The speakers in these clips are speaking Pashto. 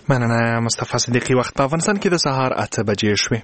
مننه مصطفی صدیقی. وخت په افغانستان کې د سهار 8 بجې شوې.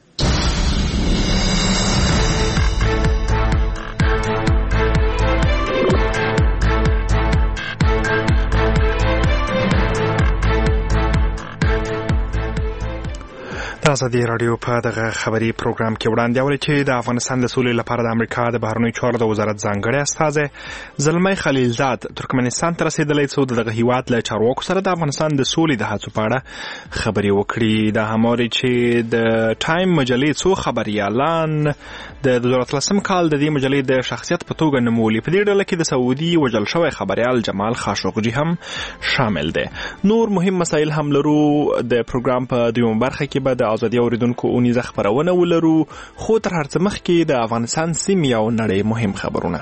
ازادي رادیو په دغه خبري پروګرام کې وړاندې اوري چې د افغانستان د سولې لپاره د امریکا د بهرنیو چارو د وزارت ځانګړی استازی زلمی خلیلزاد ترکمنستان ته رسیدلی څو دغه هیواد له چارواکو سره د افغانستان د سولې د هڅو په اړه خبرې وکړي. د هماري چې د ټایم مجلې څو خبريالان د 2013 کال د دې مجلې د شخصیت په توګه نومولي. په دې ډله کې د سعودي وجل شوی خبريال جمال خاشقجي هم شامل دی. نور مهم مسایل هم لرو. د پروګرام په دویمه برخه کې به د ازادي اوریدونکو اونیزه خبرونه ولرو، خو تر هر څه مخکې د افغانستان سیمې او نړۍ مهم خبرونه.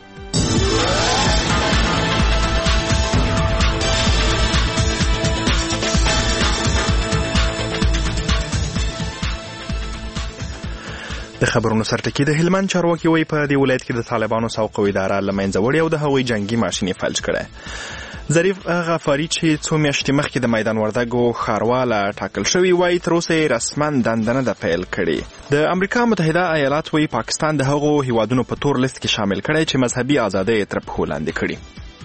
د خبرونو سرټکی د هلمند چارواکي وایي په دې ولایت کې د طالبانو سوق اداره له منځه وړي او د هغوی جنگي ماشين فلج کړي. ظریف غفاری چې څو میاشتې مخکې د میدان وردګو ښارواله ټاکل شوی وایي تر اوسه یې رسما دنده نه ده پیل کړې. د امریکا متحده ایالات وایي پاکستان د هغو هیوادونو په تور لیست کې شامل کړی چې مذهبي ازادي یې تر پښو لاندې کړي.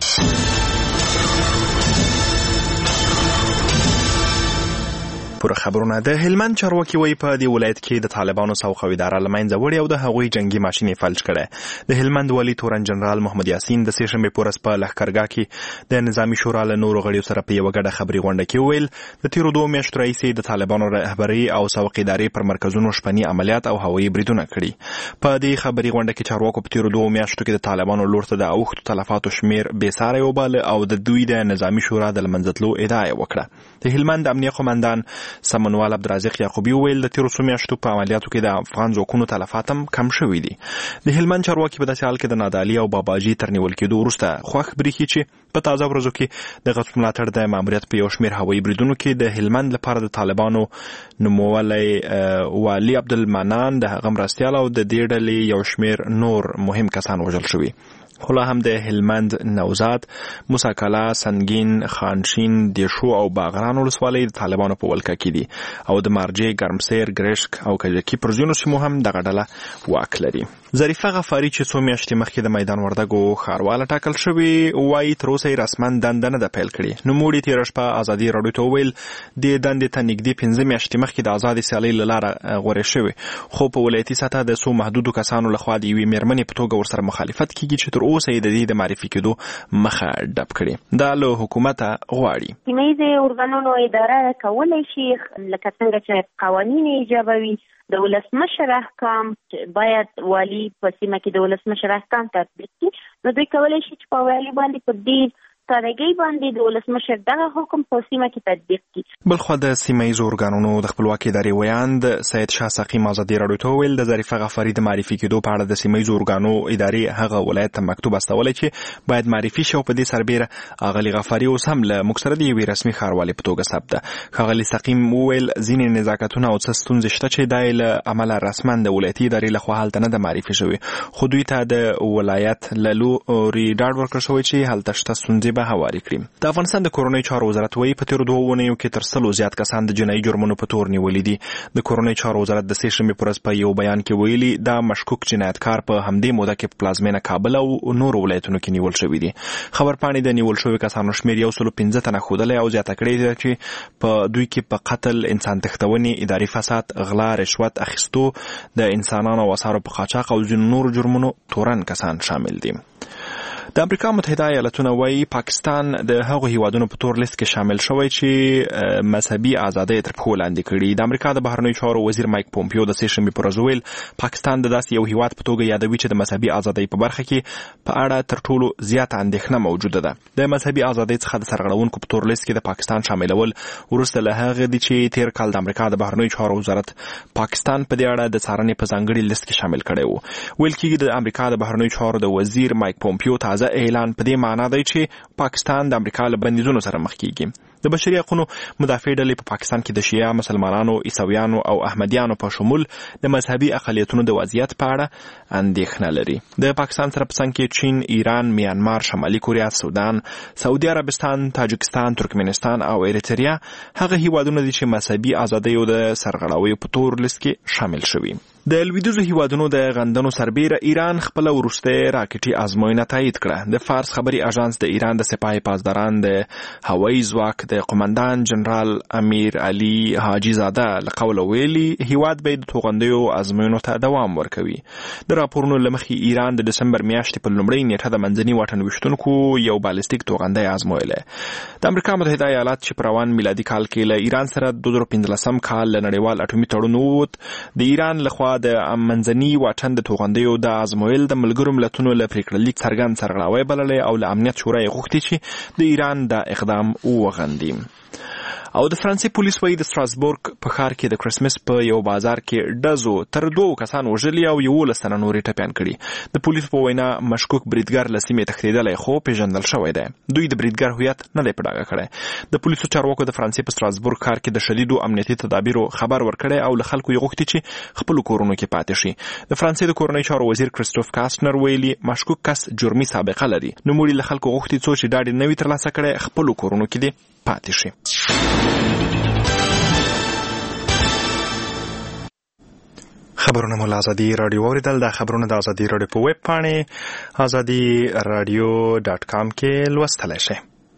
پوره خبرونه. د هلمند چارواکي وایي په دې ولایت کې د طالبانو سوق اداره له منځه وړي او د هغوی جنگي ماشين فلج کړي. د هلمند والي تورن جنرال محمد یاسین د سې شنبې پورس په لښکرګاه کې د نظامی شورا له نورو غړیو سره په یوه ګډه خبري غونډه کې ویل د تیرو 2 میاشتو راهیسې د طالبانو رهبري او سوق ادارې پر مرکزونو شپني عملیات او هوایي بریدونه کړي. په دې خبري غونډه کې چارواکو په تیرو 2 میاشتو کې د طالبانو لور ته د اوښتو تلفاتو شمیر بېساری وباله او د دوی د نظامی شورا د لمنځتلو ادعا وکړه. د هلمند امنیه قومندان سمنوال عبدالرزاق یعقوبی ویل د تیرو 2 میاشتو په عملیاتو کې د افغان ځواکونو تلفات هم کم شوي دي. د هلمند چارواکي په داسې حال کې د نادعلي او باباجي تر نیول کېدو وروسته خوښ بریښي چې په تازه ورځو کې د غټ ملاتړ د ماموریت په یو شمېر هوایي بریدونو کې د هلمند لپاره د طالبانو نومولی والي عبدالمنان د هغه مرستیال او د دې ډلې یو شمېر نور مهم کسان وژل شوي. خو لا هم د هلمند نوزاد، موسی کلا، سنگین، خانشین، دیشو او باغران ولسوالۍ د طالبانو په ولکه کې دي او د مارجې، ګرمسیر، ګرشک او کجکي پر ځینو سیمو هم دغه ډله واک لري. ظریفه غفاری چې 2 میاشتې مخکې د میدان وردګو ښارواله ټاکل شوی وایي تر اوسه یې رسما دنده نه ده پیل کړې. نوموړي تېره شپه ازادي راډیو ته وویل دې دندې ته نږدې 15 میاشتې مخکې د ازادې سیالۍ له لاره غوړې شوې، خو په ولایتي سطحه د څو محدودو کسانو لخوا د یوې مېرمنې په توګه ورسره مخالفت کېږي چې تر اوسه یې د دې د معرفي کېدو مخه ډب کړې. دا له حکومته غواړي سیمه ییزې ارګانونو اداره کولی شي لکه څنګه چې قوانین ایجابوي د ولسمشر احکام باید والی په سیمه کې د ولسمشر احکام تطبیق کړي، نو دوی کولی شي چې په والی باندې په ډېر سادهګۍ باندې د ولسمشر دغه حکم په سیمه کې تطبیق کړي. بلخوا د سیمه ییزو ارګانونو د خپلواکۍ ادارې ویاند سید شاه سقیم ازادي راډیو ته وویل د ظریفه غفاري د معرفي کېدو په اړه د سیمه ییزو ارګانو ادارې هغه ولایت ته مکتوب استولی چې باید معرفي شي او په دې سربیره اغلي غفاري اوس هم له موږ سره د یوې رسمي ښاروالۍ په توګه ثبت ده. ښاغلي سقیم وویل ځینې نزاکتونه او څه ستونزې شته چې دا یې له امله رسما د ولایتي ادارې لخوا هلته نه ده معرفي شوې، خو دوی ته د ولایت له لوري ډاډ ورکړل شوی چې هلته شته ستونزې به هواري کړي. د افغانستان د کورنۍ چارو وزارت وایي په تیرو 2 اونیو کې تر 100 زیات کسان د جنایي جرمونو په تور نیولي دي. د کورنۍ چارو وزارت د سې شنبې په ورځ په یو بیان کې ویلي دا مشکوک جنایتکار په همدې موده کې په پلازمینه کابل او نورو ولایتونو کې نیول شوي دي. خبرپاڼې د نیول شوي کسانو شمېر 115 تنه ښودلی او زیاته کړې ده چې په دوی کې په قتل، انسان تښتونې، اداري فساد، غلا، رشوت اخیستو، د انسانانو او اسعارو په قاچاق او ځینو نورو جرمونو تورن کسان شامل دي. د امریکا متحده ایالتونه وایي پاکستان د هغو هیوادونو په تور لیست کې شامل شوی چې مذهبي ازادي تر پښو لاندې کړي. د امریکا د بهرنیو چارو وزیر مایک پومپیو د سې شنبې په ورځ ویل پاکستان د داسې یو هیواد په توګه یادوي چې د مذهبي ازادۍ په برخه کې په اړه تر ټولو زیاته اندېښنه موجوده ده. د مذهبي ازادۍ څخه د سرغړونکو په تور لیست کې د پاکستان شاملول وروسته له هغه دي چې تیر کال د امریکا د بهرنیو چارو وزارت پاکستان په دې اړه د څارنې په ځانګړي لیست کې شامل کړی و. ویل کېږي د امریکا د بهرنیو چارو د وزیر مایک پومپیو تازه اعلان په دې معنا دی چې پاکستان د امریکا له بندیزونو سره مخ کیږي. د بشري حقوقو مدافع ډلې په پاکستان کې د شیعه مسلمانانو، عیسویانو او احمدیانو په شمول د مذهبي اقلیتونو د وضعیت په اړه اندېښنه لري. د پاکستان سره په څنګ کې چین، ایران، میانمار، شمالي کوریا، سودان، سعودي عربستان، تاجکستان، ترکمنستان او ایریتریا هغه هیوادونه دي چې مذهبي ازادیو د سرغړاویو په تور لیست کې شامل شوي. د لویدیځو هیوادونو د غندنو سربیره ایران خپل وروستۍ راکټي ازموینه تایید کړه. د فارس خبري اژانس د ایران د سپاه پاسداران د هوایي ځواک د قومندان جنرال امیر علي حاجي زاده له قوله ویلي هیواد به د توغندیو ازموینو ته دوام ورکوي. د راپورونو له مخې ایران د دسمبر میاشتې په لومړۍ نیټه د منځني واټن ویشتونکو یو بالستیک توغندی ازمویلی. د امریکا متحده ایالات چې په روان میلادي کال کې له ایران سره 2015 کال له نړیوال اټومي تړون ووت، د ایران لخوا د منځني واټن د توغندیو د ازمویل د ملګرو ملتونو له پریکړلیک څرګند سرغړاوی بللی او له امنیت شورا یې غوښتي چې د ایران دا اقدام وغندي. او د فرانسې پولیس وایي د ستراسبورګ په ښار کې د کرسمس په یو بازار کې ډزو تر 2 کسان وژلي او 11 تنه نورې ټپیان کړي. د پولیسو په وینا مشکوک بریدګر له سیمې تښتېدلی خو پیژندل شوی دی. دوی د بریدګر هویت نه دی په ډاګه کړی. د پولیسو چارواکو د فرانسې په ستراسبورګ ښار کې د شدیدو امنیتي تدابیرو خبر ورکړی او له خلکو یې غوښتي چې خپلو کورونو کې پاتې شي. د فرانسې د کورنۍ چارو وزیر کریستوف کاستنر ویلي مشکوک کس جرمي سابقه لري. نوموړي له خلکو غوښتي څو چې ډاډ نه وي ترلاسه کړی خپلو کورونو کې دې پاتې شي. خبرونه مو له ازادي راډیو اوریدل. دا خبرونه د ازادي راډیو په ویب پاڼې azadiradio.com کې لوستلی شئ.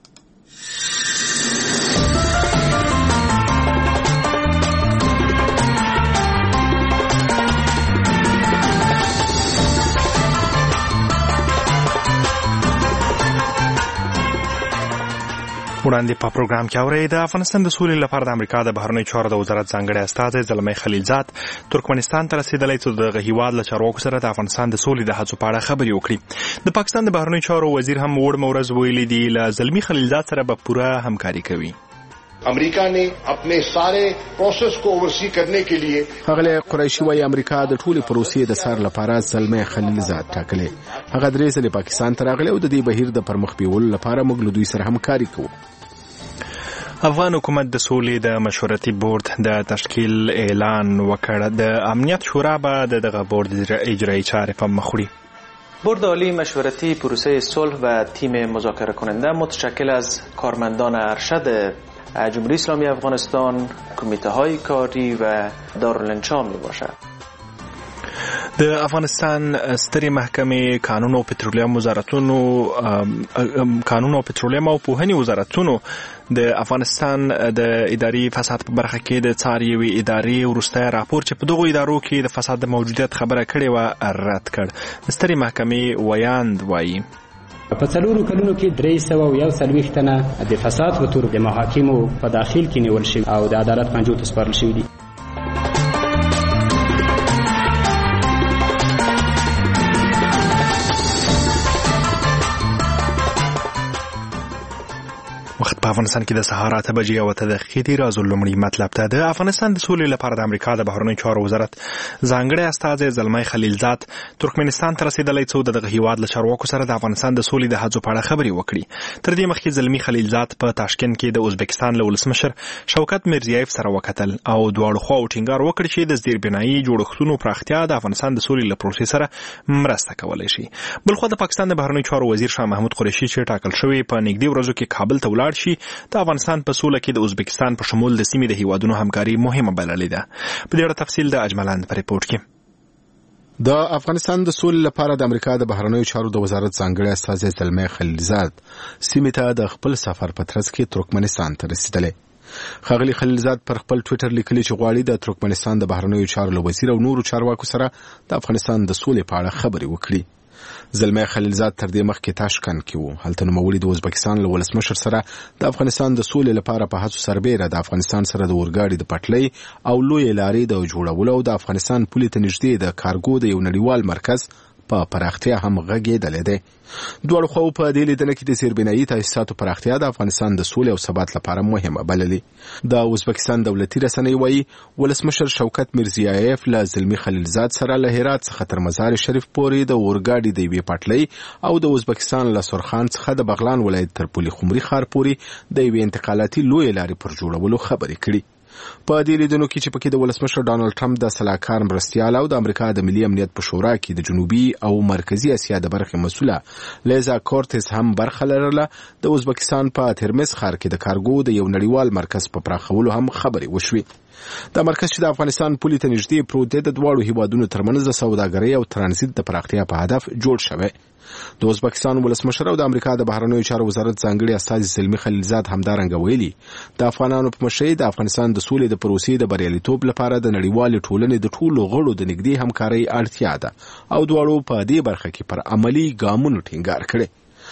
وړاندې په پروګرام کې اورئ د افغانستان د سولې لپاره د امریکا د بهرنیو چارو د وزارت ځانګړی استازی زلمی خلیلزاد ترکمنستان ته رسېدلی څو د دغه هیواد له چارواکو سره د افغانستان د سولې د هڅو په اړه خبرې وکړي. د پاکستان د بهرنیو چارو وزیر هم وړمه ورځ ویلي دي له زلمی خلیلزاد سره به پوره همکاري کوي. امریکا نے اپنے سارے پروسس کو اوورسی کرنے کے لیے هغه قریشي وايي امریکا د ټولي پروسې د سر لپاره زلمی خلیلزاد ټاکلې. هغه درې ځله پاکستان ته راغلی او د دې بهیر د پرمخ بیولو لپاره موږ له دوی سره همکاري کوو. افغان حکومت د سولې د مشورتي بورډ د تشکیل اعلان وکړ. د امنیت شورا به دغه بورډ اجرایی چارې په مخ وړي. بورد عالی مشورتی پروسه صلح و تیم مذاکره کننده متشکل از کارمندان ارشد جمهوری اسلامی افغانستان، کمیته های کاری و دارالانشا می باشد. د افغانستان سترې محکمې قانون او پټرولیم وزارتونو او پوهنې وزارتونو د افغانستان د اداري فساد په برخه کې د څار یوې ادارې وروستی راپور چې په دغو ادارو کې د فساد د موجودیت خبره کړې وه رد کړ. د سترې محکمې ویاند وایي په 4 کلونو کې 341 تنه د فساد په تور د محاکمو په داخل کې نیول شوي او د عدالت پنجو ته سپارل شوي دي. وخت په افغانستان کې د سهار 8 بجې او 8 دقیقې دي. راځو لومړی مطلب ته. د افغانستان د سولې لپاره د امریکا د بهرنیو چارو وزارت ځانګړی استازی زلمی خلیلزاد ترکمنستان ته رسېدلی څو د دغه هیواد له چارواکو سره د افغانستان د سولې د هڅو په اړه خبرې وکړي. تر دې مخکې زلمی خلیلزاد په تاشکند کې د ازبکستان له ولسمشر شوکت میرزیایف سره وکتل او دواړو خواو ټینګار وکړ چې د زیربنایي جوړښتونو پراختیا د افغانستان د سولې له پروسې سره مرسته کولی شي. بلخوا د پاکستان د بهرنیو چارو وزیر شاه محمود قریشي چې ټاکل شوی په نږدې ورځو کې کابل ته ولاړ شي د افغانستان په سوله کې د ازبکستان په شمول د سیمې د هیوادونو همکاري مهمه بللې ده. په دې اړه تفصیل د اجملان په ریپورت کې. د افغانستان د سولې لپاره د امریکا د بهرنیو چارو د وزارت ځانګړی استازی زلمی خلیلزاد سیمې ته د خپل سفر په ترڅ کې ترکمنستان ته رسېدلی. ښاغلي خلیلزاد پر خپل ټویټر لیکلي چې غواړي د ترکمنستان د بهرنیو چارو له وزیر او نورو چارواکو سره د افغانستان د سولې په اړه خبرې وکړي. زلمی خلیلزاد تر دې مخکې تاشکند کې و. هلته نوموړي د ازبکستان له ولسمشر سره د افغانستان د سولې لپاره په هڅو سربیره د افغانستان سره د اورګاډي د پټلۍ او لویې لارې د جوړولو او د افغانستان پولې ته نږدې د کارګو د یو نړیوال مرکز په پراختیا هم غږېدلی دی. دواړو خواو په دې لیدنه کې د زیربنایي تاسیساتو پراختیا د افغانستان د سولې او ثبات لپاره مهمه بللې. د ازبکستان دولتي رسنۍ وایي ولسمشر شوکت میرزیایف له زلمی خلیلزاد سره له هرات څخه تر مزار شریف پورې د اورګاډي د یوې پټلۍ او د ازبکستان له سرخان څخه د بغلان ولایت تر پولي خمري ښار پورې د یوې انتقالاتي لویې لارې پر جوړولو خبرې کړي. په دې لیدنو کې چې پکې د ولسمشر ډانلډ ټرمپ د سلاکار مرستیال او د امریکا د ملي امنیت په شورا کې د جنوبي او مرکزی اسیا د برخې مسؤله لیزا کورتس هم برخه لرله. د ازبکستان په ترمز ښار کې د کارګو د یو نړیوال مرکز په پراخولو هم خبرې وشوې. دا مرکز چې د افغانستان پولې ته نږدې پروت دی د دواړو هیوادونو ترمنځ د سوداګرۍ او ترانزیت د پراختیا په هدف جوړ شوی. د ازبکستان ولسمشر او د امریکا د بهرنیو چارو وزارت ځانګړي استازي زلمی خلیلزاد همدارنګه ویلي د افغانانو په مشرۍ د افغانستان د سولې د پروسې د بریالیتوب لپاره د نړیوالې ټولنې د ټولو غړو د نږدې همکارۍ اړتیا ده او دواړو په دې برخه کې پر عملی ګامونو ټینګار کړی.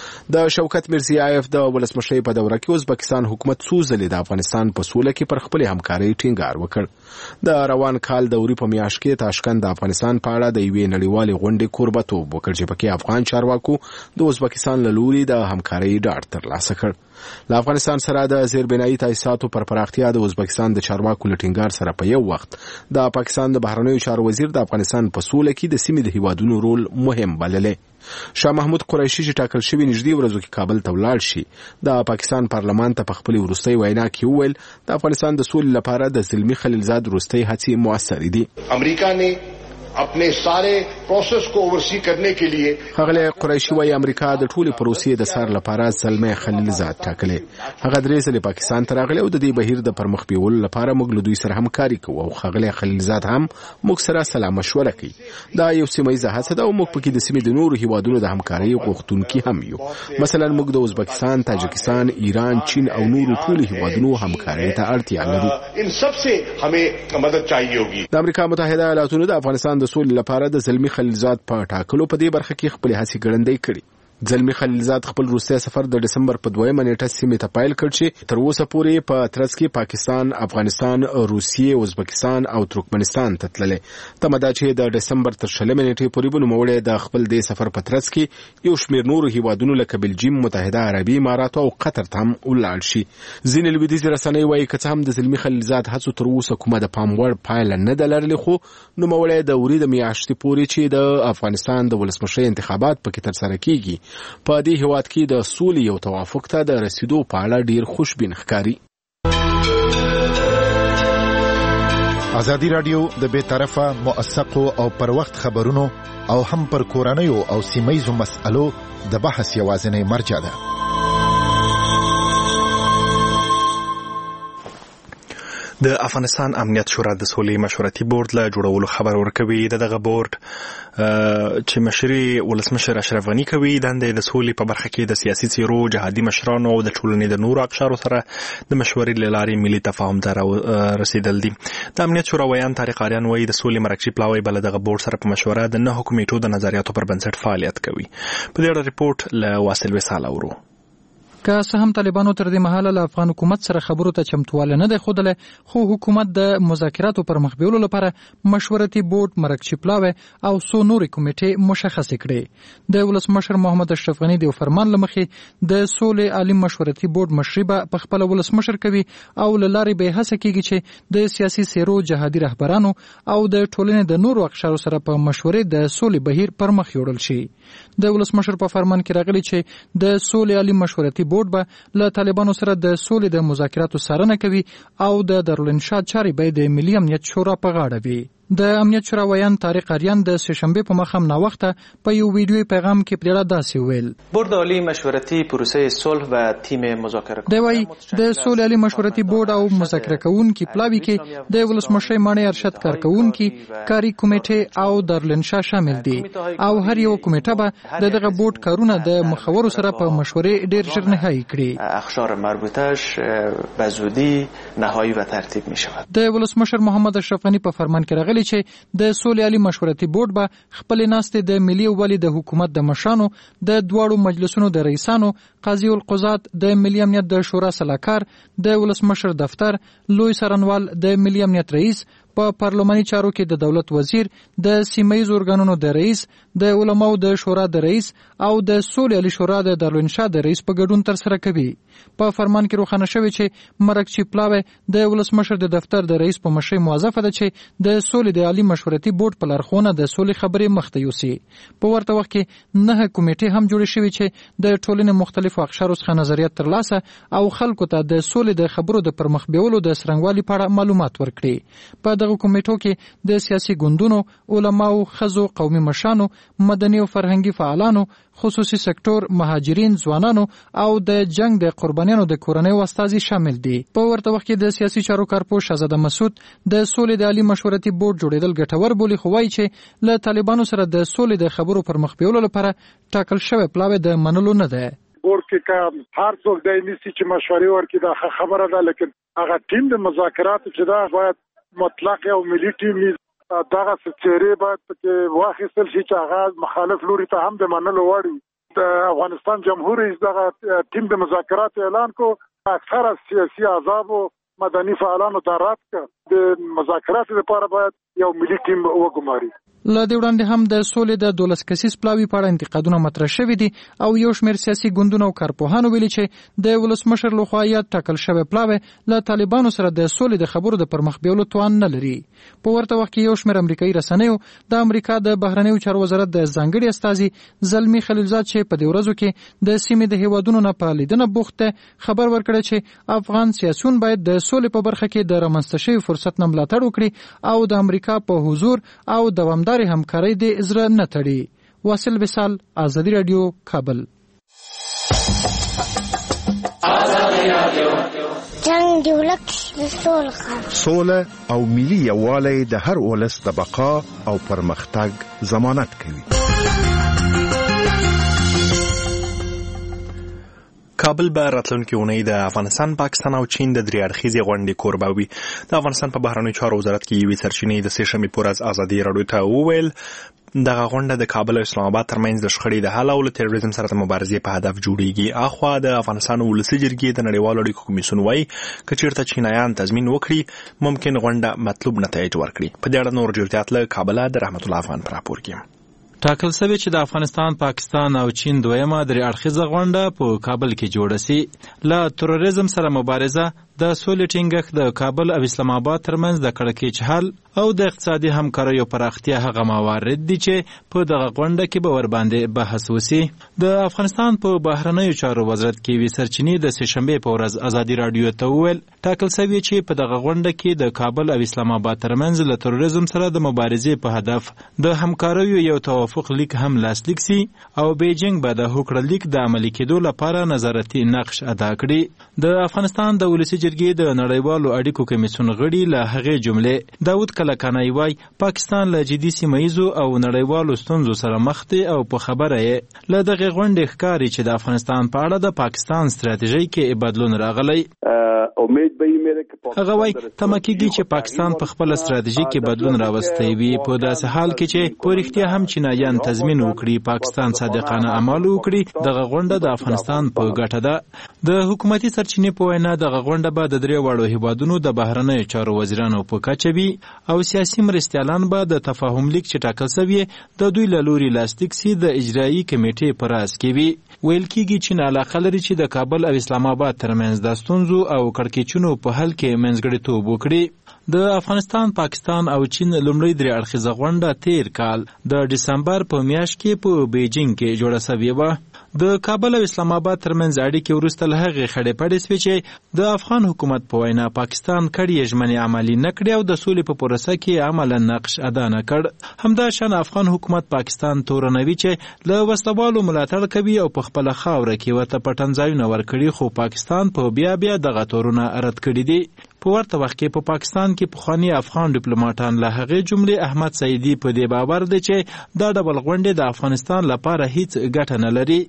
د شوکت میرزیایف د ولسمشرۍ په دوره کې ازبکستان حکومت څو ځلې د افغانستان په سوله کې پر خپل همکارۍ ټینګار وکړ. د روان کال د اوري په میاشت کې تاشکند د افغانستان په اړه د یوې نړیوالې غونډې کوربتوب وکړ چې پکې افغان چارواکو د ازبکستان له لوري د همکارۍ ډاډ ترلاسه کړ. له افغانستان سره د زیربنایي تاسیساتو پر پراختیا د ازبکستان د چارواکو له ټینګار سره په یو وخت د پاکستان د بهرنیو چارو وزیر د افغانستان په سوله کې د سیمې د هیوادونو رول مهم بللی. شاه محمود قریشي چې ټاکل شوی نږدې ورځو کې کابل ته ولاړ شي د پاکستان پارلمان ته په خپل وروستۍ وینا کې وویل د افغانستان د سولې لپاره د زلمی خلیلزاد وروستۍ هڅې موثرې دي. امریکا نے अपने सारे प्रोसेस को ओवरसी करने के लिए هغه قریشي وايي امریکا د ټولې پروسې د سر لپاره زلمی خلیلزاد ټاکلې. هغه درې ځلې پاکستان ته راغلی او د دې بهیر د پرمخ بیولو لپاره موږ له دوی سره همکاري کوو او هغه خلیلزاد هم موږ سره سلا مشوره کوي. دا یو سیمایي هڅه ده او موږ پکې د سیمې د نورو هیوادونو د همکارۍ غوښتونکي هم یو. مثلا موږ د ازبکستان، تاجکستان، ایران، چین او نورو ټولو هیوادونو همکارۍ ته اړتیا لرو. ان سب سے हमें مدد चाहिए होगी. د امریکا متحده ایالاتونو د افغانستان د سولې لپاره د زلمی خلیلزاد په ټاکلو په دې برخه کې خپل هڅې ګړندۍ کړي. زلمی خلیلزاد خپل وروستی سفر د ډسمبر په 2 نیټه سیمې ته پیل کړ چې تر اوسه پورې په ترڅ کې پاکستان، افغانستان، روسیې، ازبکستان او ترکمنستان ته تللی. تمه ده چې د ډسمبر تر 20 نیټې پورې به نوموړی د خپل دې سفر په ترڅ کې یو شمېر نورو هیوادونو لکه بلجیم، متحده عربي امارات او قطر ته هم ولاړ شي. ځینې لویدیځې رسنۍ وایي که څه هم د زلمی خلیلزاد هڅو تر اوسه کومه د پام وړ پایله نه ده لرلې، خو نوموړی د وري د میاشتې پورې چې د افغانستان د ولسمشرۍ انتخابات پکې ترسره کیږي په دې هیواد کې د سولې او توافق ته د رسیدو په اړه ډیر خوشبین ښکاري. ازادي رادیو د بې طرفه، موثقو او پر وخت خبرونو او هم پر کورنیو او سیمه‌یزو مسألو د بحث یوازینی مرجع ده. د افغانستان امنیت شورا د سولې مشورتي بورډ له جوړولو خبر ورکوي. دغه بورډ چې مشري ولسمشر اشرف غنی کوي دنده د سولې په برخه کې د سیاسي څیرو، جهادي مشرانو او د ټولنې د نورو اقشارو سره د مشورې له لارې ملي تفاهم ته رسیدل دي. د امنیت شورا ویان طارق آریان وایي د سولې مرکزي پلاوی بل دغه بورډ سره په مشوره د 9 کمیټو د نظریاتو پر بنسټ فعالیت کوي. په دې اړه ریپورت له واصل وسال اورو. که څه هم طالبانو تر دې مهاله له افغان حکومت سره خبرو ته چمتواله نه دی ښودلی، خو حکومت د مذاکراتو پر مخ بیولو لپاره مشورتي بورډ، مرکزي پلاوی او څو نورې کمیټې مشخصې کړې. د ولسمشر محمد اشرف غني د فرمان له مخې د سولې عالي مشورتي بورډ مشري به په خپله ولسمشر کوي او له لارې به یې هڅه کیږي چې د سیاسي څیرو، جهادي رهبرانو او د ټولنې د نورو اقشارو سره په مشورې د سولې بهیر پر مخ یوړل شي. د ولسمشر په فرمان کې راغلي چې د سولې عالي مشورتي بورډ به له طالبانو سره د سولې د مذاکراتو څارنه کوي او د دارالانشاد چارې به د ملي امنیت شورا په غاړه وي. د امنیت شورا ویان طارق آریان د سهشنبه په ماښام ناوخته په یو ویډیوي پیغام کې پرې داسې ویل: بورډ عالی مشورتي پروسه صلح و تیم مذاکره دی وایي د سولې عالی مشورتي بورډ او مذاکره کوونکي پلاوی کې د ولسمشر ماڼۍ ارشد کارکوونکي، کاري کمیټې او دارالانشا شامل دي او هر یو کمیټه به دغه بورډ کارونه د مخورو سره په مشورې ډیر ژر نهایی کړي. اقشار مربوطه‌اش به زودی نهایی و ترتیب می‌شود. د ولسمشر محمد اشرف غنی په فرمان کې راغلی چې د سولې عالي مشورتي بورډ به خپل ناستې د ملي والي د حکومت د مشرانو، د دواړو مجلسونو د رئیسانو، قاضي القضات د ملي امنیت د شورا سلاکار د ولسمشر دفتر لوی سرنوال د ملي امنیت رئیس په پارلماني چارو کې د دولت وزیر د سیمه‌ییز ارګانونو د رئیس د علماو د شورا د رئیس او د سولې علي شورا د دارالانشا د رئیس په ګډون تر سره کوي. په فرمان کې روښانه شوی چې مرکچی پلاوی د ولسمشر د دفتر د رئیس په مشرۍ موظفه ده چې د سولې د عالی مشورتي بورډ په لارښوونه د سولې خبرې مخته یوسي. په ورته وخت کې 9 کمیټې هم جوړې شوې چې د ټولنې مختلفو اقشارو څخه نظریات ترلاسه او خلکو ته د سولې د خبرو د پرمخ بیولو د څرنګوالي په اړه معلومات ورکړي. په دغه کمیټو کې د سیاسي ګوندونو، علماو، ښځو، قومي مشرانو، مدني او فرهنګي فعالانو، خصوصي سکتور، مهاجرین، ځوانانو او د جنگ د قربانیانو د کورنۍ استازي شامل دي. په ورته وخت کې د سیاسي چارو کارپوه شهزاده مسعود د سولې د عالی مشورتي بورډ جوړېدل ګټور بولي، خو وایي چې له طالبانو سره د سولې د خبرو پر مخ بیولو لپاره ټاکل شوی پلاوی د منلو نه ده. بورډ کې هر څوک د انیسي چې مشورې ورکړي دا خبره ده، لیکن هغه ټیم د مذاکرات چې دا باید مطلق او ملي ټیم دغه چهره باید چې واخیستل شي چې هغه مخالف لوري ته هم د منلو وړي. د افغانستان جمهور رئیس دغه ټیم د مذاکرات اعلان کو، اکثره سیاسي احزاب او مدني فعالانو دا رات کړ د مذاکرات لپاره باید یو ملي ټیم وګماري. له دې وړاندې هم د سولې د 12 کسیز پلاوی په اړه انتقادونه مطرح شوي دي او یو شمېر سیاسي ګوندونه او کارپوهانو ویلي چې د ولسمشر لخوا یاد ټاکل شوی پلاوی له طالبانو سره د سولې د خبرو د پرمخ بیولو توان نه لري. په ورته وخت کې یو شمېر امریکایي رسنیو د امریکا د بهرنیو چارو وزارت د ځانګړي استازي زلمی خلیلزاد چې په دې ورځو کې د سیمې د هیوادونو نه په لیدنه بوخت دی خبر ورکړی چې افغان سیاسيون باید د سولې په برخه کې د رامنځته شوي فرصت نه ملاتړ وکړي او د امریکا په حضور او دوامدار همکارۍ د اجرا نه تړي. واصل وصال، آزادی رادیو، کابل. جنگ دی ولک سوله او ملي یووالی د هر ولس د بقا او پرمختګ ضمانت کوي. کابل به راتلونکي اونۍ د افغانستان، پاکستان او چین د درې اړخیزې غونډې کوربه وي. د افغانستان په بهرنیو چارو وزارت کې یوې سرچینې د سې شنبې په ورځ ازادي راډیو ته وویل دغه غونډه د کابل او اسلام آباد ترمنځ د شخړې د حل او له تروریزم سره د مبارزې په هدف جوړیږي. اخوا د افغانستان ولسي جرګې د نړیوالو اړیکو کمیسیون وايي که چیرته چینایان تضمین وکړي ممکن غونډه مطلوب نتایج ورکړي. په دې اړه نور جزئیات له کابل د رحمت الله افغان پر راپور کې. ټاکل شوی چې د افغانستان، پاکستان او چین دویمه درې اړخیزه غونډه په کابل کې جوړه شي. له تروریزم سره مبارزه، د سولې ټینګښت، د کابل او اسلام آباد ترمنځ د کړکېچ حل او د اقتصادي همکاریو پراختیا هغه موارد دي چې په دغه غونډه کې به ورباندې بحث وشي. د افغانستان په بهرنیو چارو وزارت کې وی سرچینې د سې شنبې په ورځ ازادي راډیو ته وویل ټاکل شوی چې په دغه غونډه کې د کابل او اسلام آباد ترمنځ له تروریزم سره د مبارزې په هدف د همکاریو یو توافق لیک هم لاسلیک سي او بیجینګ به د هوکړه لیک د عملي کېدو لپاره نظارتي نقش ادا کړي. د افغانستان د ولسي جرګې د نړیوالو اړیکو کمیسیون غړي له هغې جملې داود کلکانای وای پاکستان له جدي سیمه‌ییزو او نړیوالو ستونزو سره مخ دی او په خبره یې له دغه غونډې ښکاري چې د افغانستان په اړه د پاکستان ستراتیژۍ کې بدلون راغلی. هغه وای تمه کېږي چې پاکستان په خپل ستراتیژۍ کې بدلون راوستی وي په داسې حال کې چې په رښتیا هم چینایان تضمین وکړي پاکستان صادقانه عمل وکړي. دغه غونډه د افغانستان په ګټه ده. د حکومتي سرچینې په وینا دغه غونډه به د درې واړو هیوادونو د بهرنیو چارو وزیرانو په کچه وي او سیاسي مرستیالان به د تفاهم لیک چې ټاکل شوی د دوی له لوري لاسلیک سي د اجرایي کمیټې په راس کې وي. ویل کېږي چې علاقه لري چې د کابل او اسلام آباد ترمنځ د ستونزو او کړکېچونو په حل کې منځګړیتوب وکړي. د افغانستان، پاکستان او چین لومړی درې اړخیزه غونډه تیر کال د ډسمبر په میاشت کې په بیجینګ کې جوړه شوې وه. د کابل او اسلام آباد ترمنځ اړیکې وروسته له هغې خړې پړې شوې چې د افغان حکومت په وینا پاکستان کړې ژمنې عملي نه کړې او د سولې په پروسه کې عملا نقش ادا نه کړ. همداشان افغان حکومت پاکستان تورنوي چې له وسلوالو ملاتړ کوي او په خپله خاوره کې ورته پټنځایونه ورکړي، خو پاکستان په بیا دغه تورونه رد کړي دي. په ورته وخت کې په پاکستان کې پخواني افغان ډیپلوماټان له هغې جملې احمد سعیدي په دې باور دی چې دا ډبل غونډې د افغانستان لپاره هیڅ ګټه نه لري.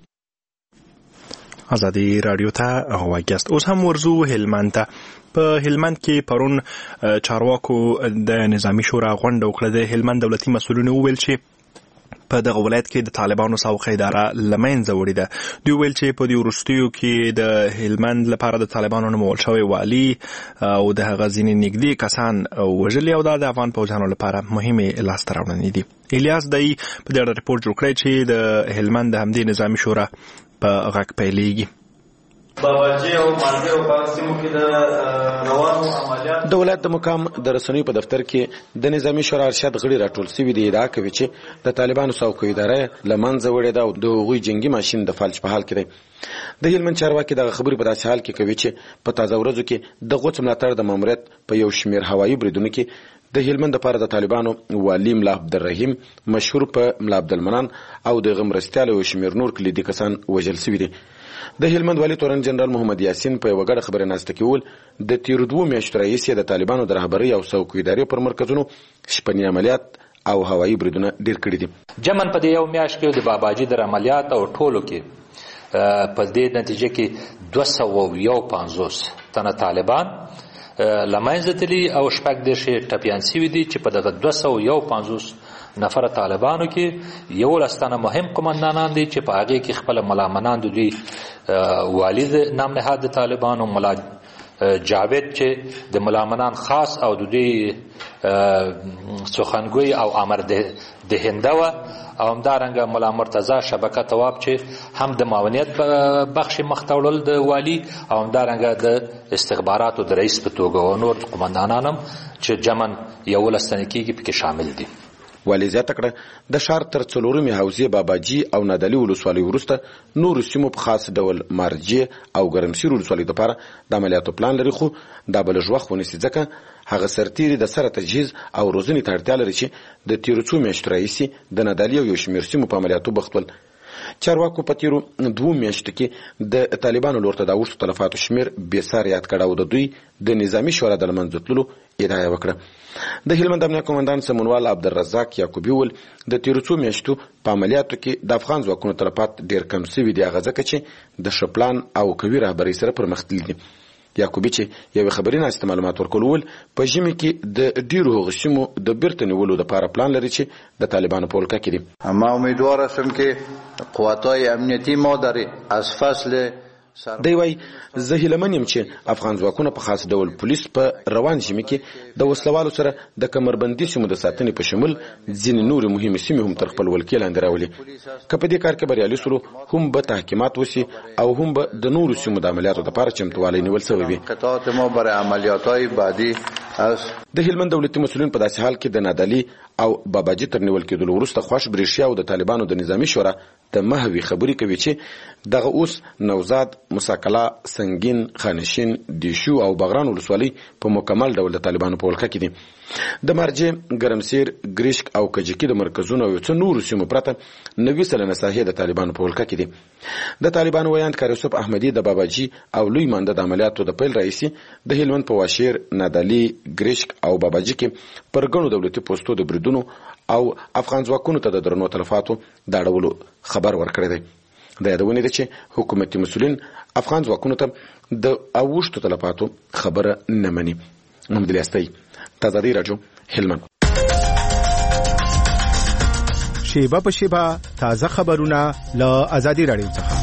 ازادي راډیو ته غواګست. اوس هم ورزو هلمند ته. په هلمند کې پرون چارواکو د نظامی شورا غونډه وکړه. د هلمند دولتي مسؤلینو وویل چې په دغه ولایت کې د طالبانو سوقه اداره لمنځه وړې ده. دوی ویل چې په دې وروستیو کې د هلمند لپاره د طالبانو نومول شوی والي او د هغه ځینې نږدې کسان وژلي او دا د افغان پوځیانو لپاره مهمې لاسته راوړنې دي. الیاس دای په دې اړه رپورټ جوړ کړی چې د هلمند د همدې نظامي شورا په غږ پیلېږي. باباجي او مالګه او پاکستانو کې د روانو عملیات د ولایت د مقام د رسنیو په دفتر کې د نظامی شورا ارشد غړي راټول شوي دي. ادعا کوي چې د طالبانو څوکۍ اداره لمنځه وړې ده او د هغوی جنگي ماشین د فلج په حال کې دی. د هلمند چارواکي دغه خبرې په داسې حال کې کوي چې په تازه ورځو کې د غوڅ ملاتړ د ماموریت په یو شمېر هوایي بریدونو کې د هلمند لپاره د طالبانو والي ملا عبدالرحیم مشهور په ملا عبدالمنان او د غمرستیال او شمېر نور کلیدي کسان وژل شوي دي. د هلمند والي تورن جنرال محمد یاسین په یو غړ خبره ناسته کې ول د تیر 2 میاشتو رئیس د طالبانو د رهبرۍ او څوکۍ ادارې پر مرکزونو شپنی عملیات او هوایي بریدونه ډیر کړي دي. جمن په یو میاشت کې د باباجي د عملیات او ټولو کې په دې نتیجه کې 250 تنه طالبان لمنځه تللي او شپږ دېرش ټپیان شوي دي چې په دغه 250 نفر طالبانو کې 11 تنه مهم قومندانان دي چې په هغې کې خپل ملامنان د دوی والي نام نهاد د طالبانو ملا جاوید چې د ملامنان خاص او د دوی سخنگوی او امر دهنده و او همدارنګه ملا مرتضی شبکه تواب چې هم د معاونیت بخش مختوړل د والی او همدارنګه د استخباراتو د رئیس په توګه او نور قومندانان هم چې جمن 11 تنه کېږي پکې شامل دي. والی زیاته کړه د ښار تر څلورمې حوزې باباجي او نادعلي ولسوالۍ وروسته نورو سیمو په خاص ډول مارجې او ګرمسیر ولسوالۍ لپاره د عملیاتو پلان لري، خو دا به لږ وخت ونیسي ځکه هغه سرتیري د سره تجهیز او روزنې ته اړتیا لري چې د تیرو څو میاشتو راهیسې د نادعلي او یو شمېر سیمو په عملیاتو بوخت ول. چارواکو په تیرو 2 میاشتو کې د طالبانو لور ته د اوښتو تلفاتو شمېر بېسار یاد کړه او د دوی د نظامي شورا د لمنځه تللو ادعا وکړه. د هلمند امنیه قومندان سمونوال عبدالرزاق یعقوبي ول د تیرو څو میاشتو په عملیاتو کې د افغان ځواکونو تلفات ډېر کم شوي دي، هغه ځکه چې د ښه پلان او قوي رهبرۍ سره پرمختللي دي. یعقوبي چې یوې خبري ناستې معلومات ورکول ول په ژمي کې د ډیرو هغو سیمو د بیرته نیولو لپاره پلان لري چې د طالبانو په ولکه کې دي. ما امیدوار هستم که قوت‌های امنیتی ما در از فصل دی وای زه هیلمن یم چې افغان ځواکونه په خاص ډول پولیس په روان ژمي کې د وسلوالو سره د کمربندي سیمو د ساتنې په شمول ځینې نورې مهمې سیمې هم تر خپل ولکې لاندې راولي. که په دې کار کې بریالي سولو هم به تحکیمات وشي او هم به د نورو سیمو د عملیاتو لپاره چمتووالی نیول شوی وي. قطعات ما برای عملیات‌های بعدی است. د هلمند دولتي مسؤلین په داسې حال کې د نادعلي او باباجي تر نیول کېدلو وروسته خوښ بریښیا او د طالبانو د نظامي شورا د محوي خبرې کوي چې دغه اوس نوزاد، مساکلا، سنگین، خانشین، دیشو او بغران ولسوالۍ په مکمل ډول د طالبانو په ولکه کې دي. د مارجې، ګرمسیر، ګریشک او کجکي د مرکزونو او څو نورو سیمو پرته 90 سلنه ساحې د طالبانو په ولکه کې دي. د طالبانو ویاند کار یوسف احمدي د باباجي او لوی مانده د عملیاتو د پیل رئیسي د هلمند په واشیر، نادعلي، ګریشک او باباجي کې پر ګڼو دولتي پوسټو د بریدونو او افغان ځواکونو ته د درنو تلفاتو د اړولو خبر ورکړی دی. د یادونې ده چې حکومتي مسؤلین افغان ځواکونو ته د اوښتو تلفاتو خبره نه مني. محمد الیاسی، تازه راډیو، هلمند. شیبه په شیبه تازه خبرونه له ازادي راډیو څخه.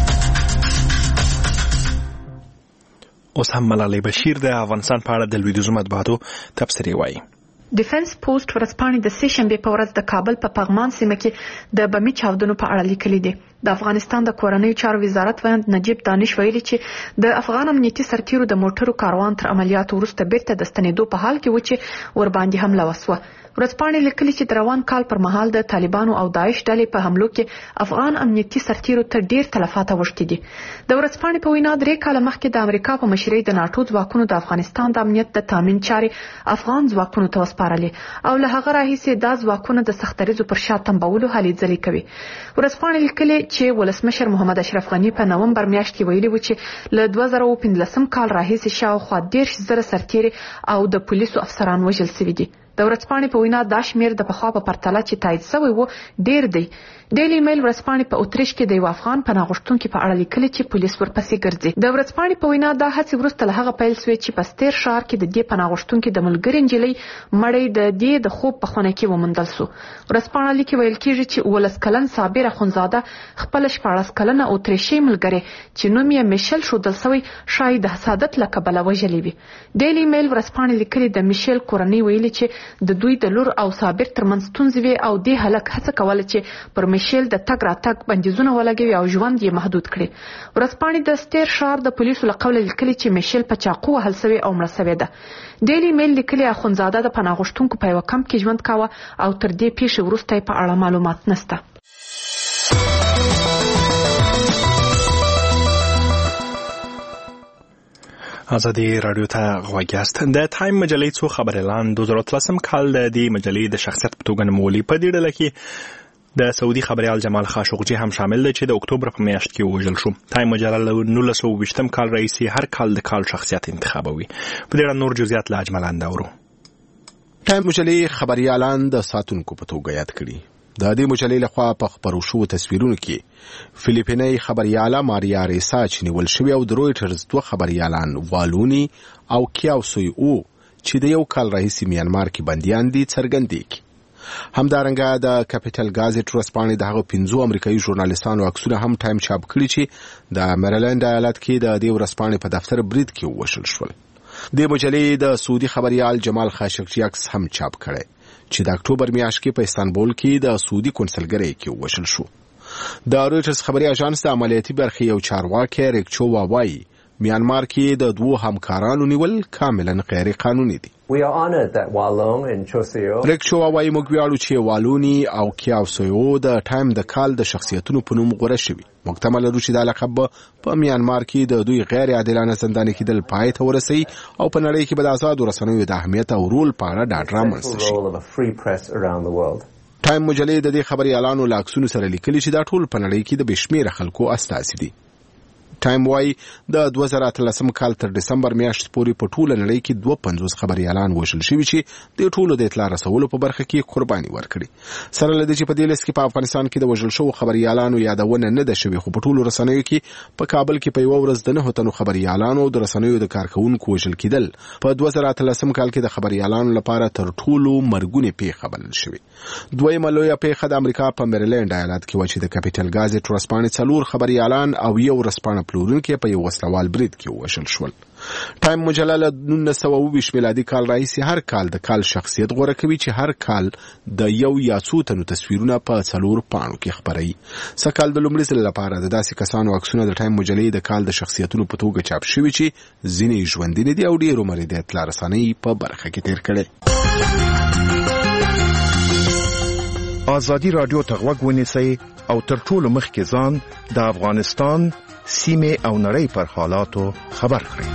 اوس هم ملالۍ بشیر د افغانستان په اړه د لویدیځو مطبوعاتو تبصرې وایي. ډیفنس پوسټ ورځپاڼې د سه شنبې په ورځ د کابل په پغمان سیمه کې د بمي چاودنو په اړه لیکلي دي. د افغانستان د کورنیو چارو وزارت ویاند نجیب دانش ویلي چې د افغان امنیتي سرتیرو د موټرو کاروان تر عملیاتو وروسته بیرته د ستنېدو په حال کې و چې ورباندې حمله وسوه. ورځپاڼې لیکلي چې د روان کال پر مهال د طالبانو او داعش ډلې په حملو کې افغان امنیتي سرتیرو ته ډیر تلفات اوښتي دي. د ورځپاڼې په وینا 3 کاله مخکې د امریکا په مشرۍ د ناټو ځواکونو د افغانستان د امنیت د تامین چارې افغان ځواکونو ته وسپارلې او له هغه راهیسې دا ځواکونه د سختریزو پر شا تنبولو هلې ځلې کوي. ورځپاڼې لیکلي چې ولسمشر محمد اشرف غني په نومبر میاشت کې ویلي و چې له 2015 کال راهیسې شاوخوا 10,000 سرتیري او د پولیسو افسران وژل شوي دي. د ورځپاڼې په وینا دا شمیر د پخوا په پرتله چې تایید شوی و ډیر دی. ډیلی میل ورځپاڼې په اتریش کې د یو افغان پناه غوښتونکي په اړه لیکلي چې پولیس ورپسې ګرځي. د ورځپاڼې په وینا دا هڅې وروسته له هغه پیل شوې چې په ستیر ښار کې د دې پناه غوښتونکي د ملګرې نجلۍ مړی د دې د خوب په خونه کې وموندل شو. ورځپاڼه لیکي ویل کېږي چې 19 کلن صابر اخونزاده خپل 14 کلنه اتریشي ملګری چې نوم یې میشل ښودل شوی شاید د حسادت له کبله وژلې وي. ډیلی میل ورځپاڼې لیکلي د میشل کورنۍ ویلي چې د دوی د لور او صابر ترمنځ ستونزې وې او دې هلک هڅه کوله چې پر میشل د تګ راتګ بندیزونه ولګوي او ژوند یې محدود کړي. ورځپاڼې د ستیر ښار د پولیسو له قوله لیکلي چې میشل په چاقو وهل شوی او مړه شوې ده. ډیلی میل لیکلي اخونزاده د پناه غوښتونکو په یوه کمپ کې ژوند کاوه او تر دې پیښې وروسته یې په اړه معلومات نشته. ازادي رادیو ته غوږ یاست. د ټایم مجلې څو خبر اعلان 2013 کال د دې مجلې د شخصیت په توګه نومولي. په دې ډله کې د سعودي خبريال جمال خاشقجي هم شامل دی چې د اکتوبر په میاشت کې وژل شو. ټایم مجله له 1920 کال رئیسي هر کال د کال شخصیت انتخابوي. په دې اړه نور جزئیات له اجمل انداورو. ټایم مجلې خبريالان د ساتونکو په توګه یاد کړي. د دې مجلې لخوا په خبرو شو تصویرونو کې فلیپینی خبرياله ماریا ریساچ نیول شوی او د رويټرز دوه خبريالان والونی او کیاو سوی او چې د یو کال رئیسي میانمار کې بنديان دي څرګندېږي. همدارنګه د کیپټل ګازټ ورځپاڼې د هغو 15 امریکایي ژورنالیستانو عکسونه هم ټایم چاپ کړي چې د میریلند ایالت کې د دې ورځپاڼې په دفتر برید کې وشل شول. د مجلې د سعودي خبريال جمال خاشقجي عکس هم چاپ کړي چې د اکتوبر میاشت کې په استانبول کې د سعودي کنسلګرۍ کې وشل شو. د رويټرز خبري اژانس د عملیاتي برخې یو چارواکي ریکچو وایي میانمار کې د دوه همکارانو نیول کاملا غیر قانوني دي. ریکچو وایي موږ ویاړو چې والونی او کیاو سویو د ټایم د کال د شخصیتونو په نوم غوره شوي. موږ تمه لرو چې دا لقب په میانمار کې د دوی غیر عادلانه زنداني کېدل پای ته ورسوي او په نړۍ کې به د آزادو رسنیو د اهمیت او رول په اړه ډاډ رامنځته شي. ټایم مجلې د دې خبري اعلانو له عکسونو سره لیکلي چې دا ټول په نړۍ کې د بشمیره خلکو استازي دي. ټایم وايي د 2013 کال تر دسمبر میاشت پورې په ټوله نړۍ کې 250 خبري اعلان وشل شوی چې د ټولو د اطلاع رسولو په برخه کې قرباني ورکړي. سره لدې چې په دې لیست کې په افغانستان کې د وژل شو خبري اعلانو یادونه نه ده شوی، خو په ټولو رسنیو کې په کابل کې په یو ورځ د 9 تنو خبري اعلانو د رسنیو د کارکونکو وژل کېدل. په 2013 کال کې د خبري اعلانو لپاره تر ټولو مرګونی پیښه بلل شوی. دویمه لویه پیښه د امریکا په میریلند ایالت کې و چې د کیپټل ګازټ ورځپاڼې 4 خبري اعلان او یو ورځپاڼه پلورونکي په یو وسلوال برید کې وشل شول. ټایم مجله له 1920 میلادي کال راهیسې هر کال د کال شخصیت غوره کوي چې هر کال د یو یا څو تنو تصویرونه په 4 پاڼو کې خپروي. سکال د لومړي ځل لپاره د داسې کسانو عکسونه د ټایم مجلې د کال د شخصیتونو په توګه چاپ شوي چې ځینې ژوندي دي او ډېر عمر د اطلاع رسنۍ په برخه کې تیر کړي. ازادي رادیو ته غوږ ونیسئ او تر ټولو مخکې ځان د افغانستان سیمه او نړۍ پر حالاتو خبر کړئ.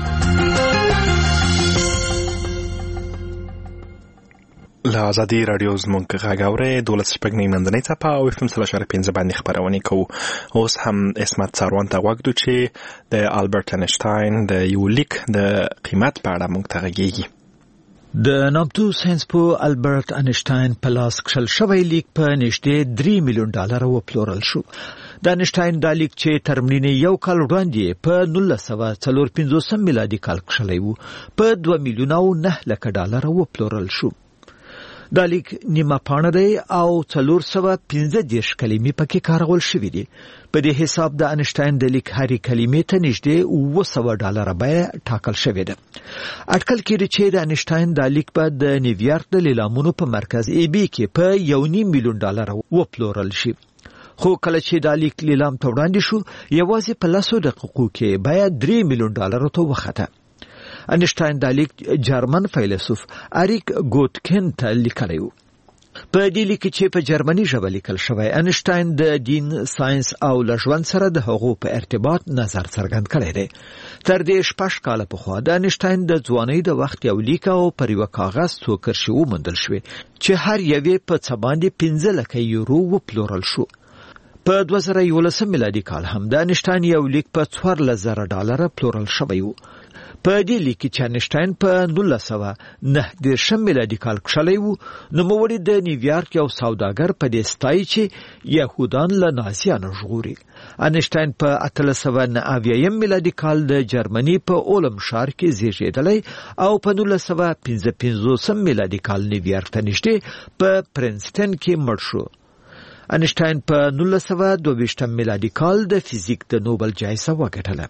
له ازادي رادیو زموږ غږ اورئ 12 منځنۍ څپه او FM 3.5 باندې خبرونه کوو. اوس هم اسمت څاروان ته غوږ دو چې د البرت انشتاین د یو لیک د قیمت په اړه موږ ته غږیږي. د نامتو ساينسپوه البرت انشتاین په لاس کښل شوی لیک په نږدې $3 میلیون وپلورل شو. د انشتاین دا لیک چې تر مړینې یو کال وړاندې په 1954 میلادي کال کښلی و په $2 میلیون وپلورل شو. دا لیک نیمه پاڼه دی او 415 کلمې پکې کارول شوې دي. په دې حساب د انشتاین د لیک هرې کلمې ته نږدې $900 بیه ټاکل شوې ده. اټکل کېږي چې د انشتاین دا لیک به د نیویارک د لیلامونو په مرکز ایبی کې په $1.5 میلیون وپلورل شي. خو کله چې دا لیک لیلام ته وړاندې شو یوازې په 10 دقیقو کې بیه $3 میلیون ته وخته. انشتاین دا لیک جرمن فیلسوف اریک ګوتکن ته لیکلی و. په دې لیک چې په جرمني ژبه لیکل شوی انشتاین د دین، ساينس او له ژوند سره د هغو په ارتباط نظر څرګند کړی دی. تر دې 6 کاله پخوا د انشتاین د ځوانۍ د وخت یو لیک او پر یو کاغذ څو کرښې وموندل شوې چې هر یوې په څه باندې 15 لکه یورو وپلورل شو. په 2011 میلادي کال هم د انشتاین یو لیک په $14,000 پلورل شوی و. په دې لیک کې چې انشټاین په 1909 میلادي کال کښلی و، نوموړي د نیویارک یو سوداګر په دې ستایي چې یهودان له نازیانو ژغوري. انشټاین په 1890 میلادي کال د جرمني په اولم ښار کې زیږېدلی او په 1955 میلادي کال نیویارک ته نږدې په پرنسټن کې مړ شو. انشټاین په 1922 میلادي کال د فزیک د نوبل جایزه وګټله.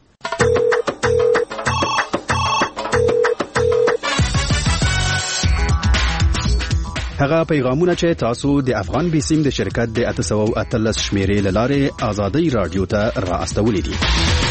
هغه پیغامونه چې تاسو د افغان بیسیم د شرکت د 813 شمیرې لاره آزادۍ رادیو ته را استولې دي.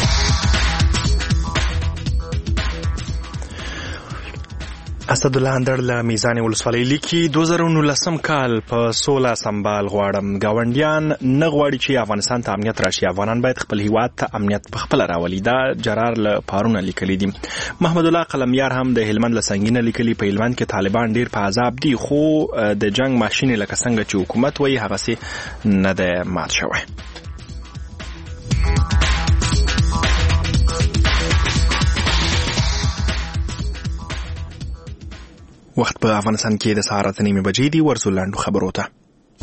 اسدالله اندړ له میزان ولسوالۍ لیکي 2019 کال په 16 سمبال غواړم. گاونډیان نه غواړي چې افغانستان ته امنیت راشي. افغانان باید خپل هیواد ته امنیت په خپل راولي. دا جرار له پارونه لیکلي دي. محمد الله قلمیار هم د هلمند له سنگینه لیکلي په هلمند کې طالبان ډیر په عذاب دي، خو د جنگ ماشین لکه څنګه چې حکومت وایي هغه سي نه ده مات شوی. وخت په افغانستان کې د سهار 8:30 بجې دی. ورسو لاندو خبرو ته.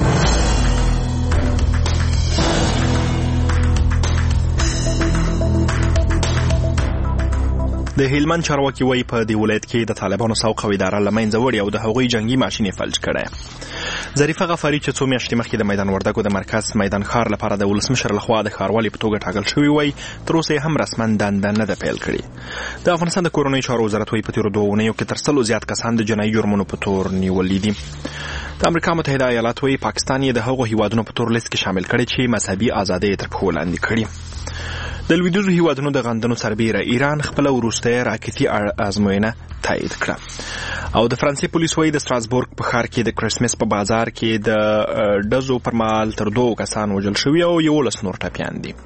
د هلمند چارواکي وایي په دې ولایت کې د طالبانو سوق او اداره له منځه وړي او د هغوی جنگي ماشین فلج کړي. ظریفه غفاری چې څو میاشتې مخکې د میدان وردګو د مرکز میدان ښار لپاره د ولسمشر لخوا د ښاروالۍ په توګه ټاکل شوی وای، تر اوسه هم رسما دنده نه ده پیل کړې. د افغانستان د کورنیو چارو وزارت وایي په تیرو 2 اونیو کې تر 100 زیات کسان د جنایي جرمونو په تور نیولي دي. د امریکا متحده ایالات وایي پاکستان یې د هغو هیوادونو په تور لیست کې شامل کړي چې مذهبي ازادي تر پښو لاندې کړي. د لویدیځو هیوادونو د غندنو سربیره ایران خپل وروستۍ راکټي ازموینه تایید کړه. او د فرانسې پولیس وایي د ستراسبورګ په ښار کې د کرسمس په بازار کې د ډزو پر مهال تر 2 کسان وژل شوي او 11 نور ټپیان دي.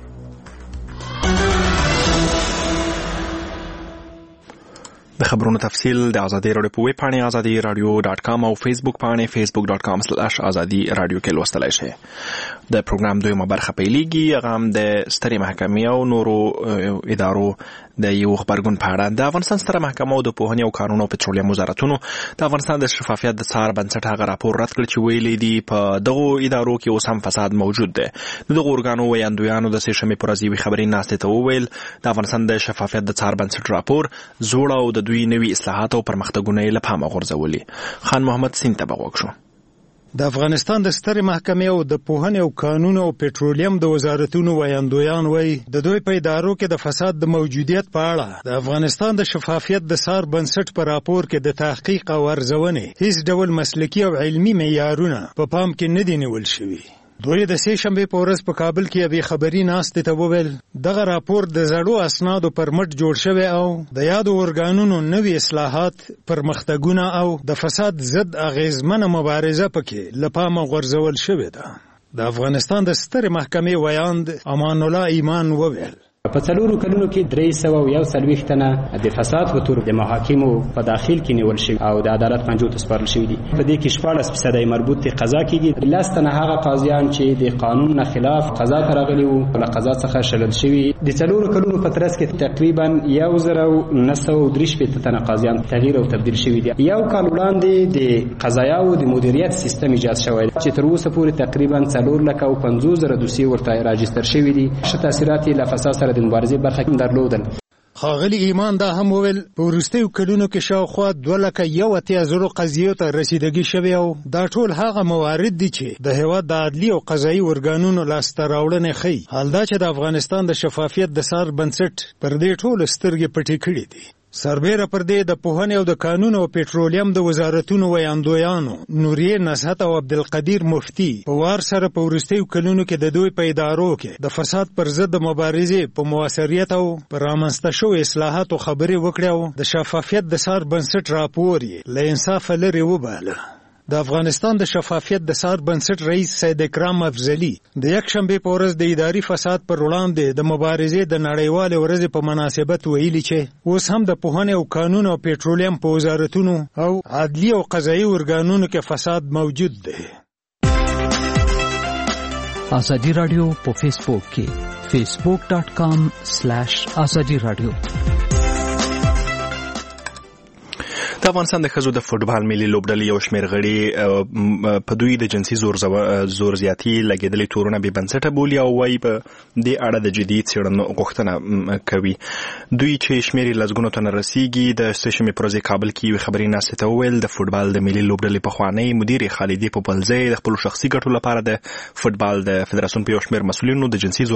د خبرونو تفصیل د ازادي رادیو په ویب پاڼه azadi.radio.com او فیسبوک پاڼه facebook.com/azadi radio کې لوستلای شئ. د پروګرام دویمه برخه پیلېږي، هغه هم د سترې محکمې او نورو ادارو د یو خبرګون په اړه. د افغانستان ستره محکمه او د پوهنې او کانونو او پټرولیم وزارتونو د افغانستان د شفافیت د څار بنسټ هغه راپور رد کړ چې ویلي دي په دغو ادارو کې اوس هم فساد موجود دی. دغه ارګانو ویاندویانو د سې شنبې پر ورځ یوې خبري ناستې ته وویل د افغانستان د شفافیت د څار بنسټ راپور زوړ او د دوی نوي اصلاحات او پرمختګونه یې له پامه غورځولي. خان محمد سین ته بغوښ شو. د افغانستان د سترې محکمې او د پوهنې او کانونو او پټرولیم د وزارتونو ویاندویان وایي د دوی په ادارو کې د فساد د موجودیت په اړه د افغانستان د شفافیت د څار بنسټ په راپور کې د تحقیق او ارزونې هیڅ ډول مسلکي او علمي معیارونه په پام کې نه دي نیول شوي. دوی د سې شنبې په ورځ په کابل کې یوې خبري ناستې ته وویل دغه راپور د زړو اسنادو پر مټ جوړ شوی او د یادو ارګانونو نوي اصلاحات، پرمختګونه او د فساد ضد اغیزمنه مبارزه پکې له پامه غورځول شوې ده. د افغانستان د سترې محکمې ویاند امان الله ایمان وویل په 4 کلونو کې 341 تنه د فساد په تور د محاکمو په داخل کې نیول شوی او د عدالت پنجو ته سپارل شوی دي. په دې کې 14% مربوط دي قضا کېږي. 10 تنه هغه قاضیان چې د قانون نه خلاف قضا ته راغلي وو له قضا څخه شړل شوی. د 4 کلونو په ترڅ کې تقریبا 1930 تنه قاضیان تغییر او تبديل شوی دي. یو کال وړاندې د قضایاو د مدیریت سیستم ایجاد شوی چې تر اوسه پورې تقریبا 4,50,000 دوسیې ورته راجستر شوی دي. ش تاثیرات له فساد سره د مبارزې برخه کې درلودل. ښاغلي ایمان دا هم وویل په وروستیو کلونو کې شاوخوا 2,80,000 قضیو ته رسیدګي شوې او دا ټول هغه موارد دي چې د هېواد د عدلي او قضایي ارګانونو لاسته راوړنې ښیي. حال دا چې د افغانستان د شفافیت د څار بنسټ پر دې ټولو سترګې پټې کړې دي. سربیره پر دې د پوهنې او د کانونو او پټرولیم د وزارتونو ویاندویانو نوریه نصحت او عبدالقدیر مفتی په وار سره په وروستیو کلونو کې د دوی په ادارو کې د فساد پر ضد مبارزې په موثریت او پر رامنځته شوو اصلاحاتو خبرې وکړې او د شفافیت د څار بنسټ راپور یې له انصاف لرې وباله. د افغانستان د شفافیت د څار بنسټ رئیس سید اکرام افضلی د یکشنبې په ورځ د اداري فساد پر وړاندې د مبارزې د نړیوالې ورځې په مناسبت ویلي چې اوس هم د پوهنې او کانونو او پټرولیم په وزارتونو او عدلي او قضایي ارګانونو کې فساد موجود دی. ازادي رادیو په فیسبوک کې facebook.com/azadi radio د افغانستان د ښځو د فوټبال ملي لوبډلې یو شمېر غړي په دوی د جنسي زور زیاتي لګېدلې تورونه بې بنسټه بولي او وایي په دې اړه د جدي څېړنو غوښتنه کوي. دوی چې شمېر یې لسګونو ته نه رسېږي د سه شنبې په ورځ کابل کې یوې خبري ناستې ته وویل د فوټبال د ملي لوبډلې پخوانۍ مدیرې خالدې پوپلزۍ د خپلو شخصي ګټو لپاره د فوټبال د فدراسیون په یو شمېر مسؤلینو د جنسي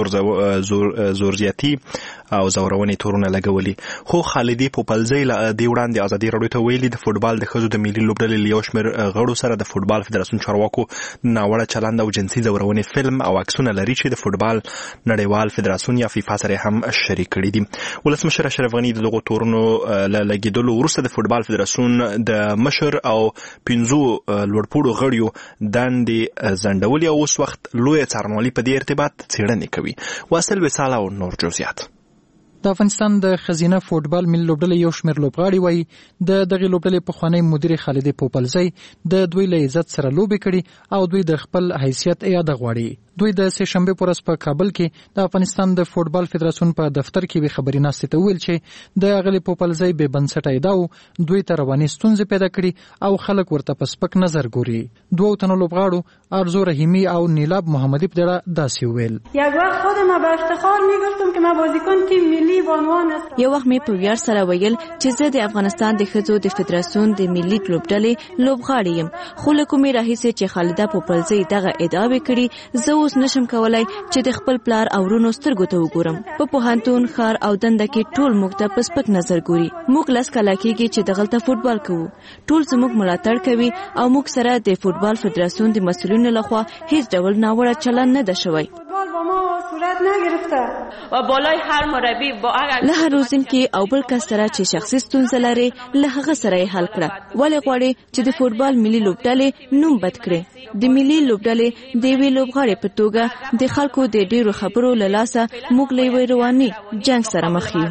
زور زیاتي او زورونې تورونه لګولي. خو خالدې پوپلزۍ له دې وړاندې ازادي راډیو ته ویلي د فوټبال د ښځو د ملي لوبډلې له یو شمېر غړو سره د فوټبال فدراسیون چارواکو ناوړه چلند او جنسي زورونې فلم او عکسونه لري چې د فوټبال نړیوال فدراسیون یا فیفا سره هم شریک کړي دي. ولسمشر اشرف غني د دغو تورونو له لګېدلو وروسته د فوټبال فدراسیون د مشر او 15 لوړپوړو غړیو دندې ځنډولې او اوس وخت لویه څارنوالي په دې ارتباط څېړنې کوي. واصل وصال او نور جزئیات. د افغانستان د خزینه فوټبال ملي لوبډلې یو شمېر لوبغاړي وایي د دغې لوبډلې پخوانۍ مدیرې خالدې پوپلزۍ د دوی له عزت سره لوبې کړي او دوی د خپل حیثیت اعاده غواړي. دوی د سه شنبې په ورځ په کابل کې د افغانستان د فوټبال فدراسیون په دفتر کې وی خبري ناستې ته ویل چې د اغلی پوپلزۍ بې بنسټه ادعا دوی ته رواني ستونزې پیدا کړي او خلک ورته په سپک نظر ګوري. دوه تنو لوبغاړو ارزو رحیمی او نیلاب محمدی په دړه داسې ویل یک وخت خودم با افتخار میگفتم که ما بازیکن تیم ملی بانوان هستم. یو وخت مې په ویاړ سره ویل چې زه د افغانستان د ښځو د فدراسیون د ملي لوبډلې لوبغاړی یم. خو له کومې راهیسې چې خالده پوپلزۍ دغه ادعاوې کړي زه اوس نشم کولای چې د خپل پلار او ورونو سترګو ته وګورم. په پوهنتون ښار او دنده کې ټول موږ ته په سپک نظر ګوري. موږ لس کاله کېږي چې دغلته فوټبال کوو. ټول زموږ ملاتړ کوي او موږ سره د فوټبال فدراسیون د مسؤلینو لخوا هیڅ ډول ناوړه چلند نه ده شوی. صورت نگرفته و بالای هر مربی با له هر روزونکي او بل کس سره چې شخصي ستونزه لري له هغه سره یې حل کړه. ولې غواړي چې د فوټبال ملي لوبډلې نوم بد کړي؟ د ملي لوبډلې د یوې لوبغاړې په توګه د خلکو د ډیرو خبرو له لاسه موږ له یوې رواني جنګ سره مخ یو.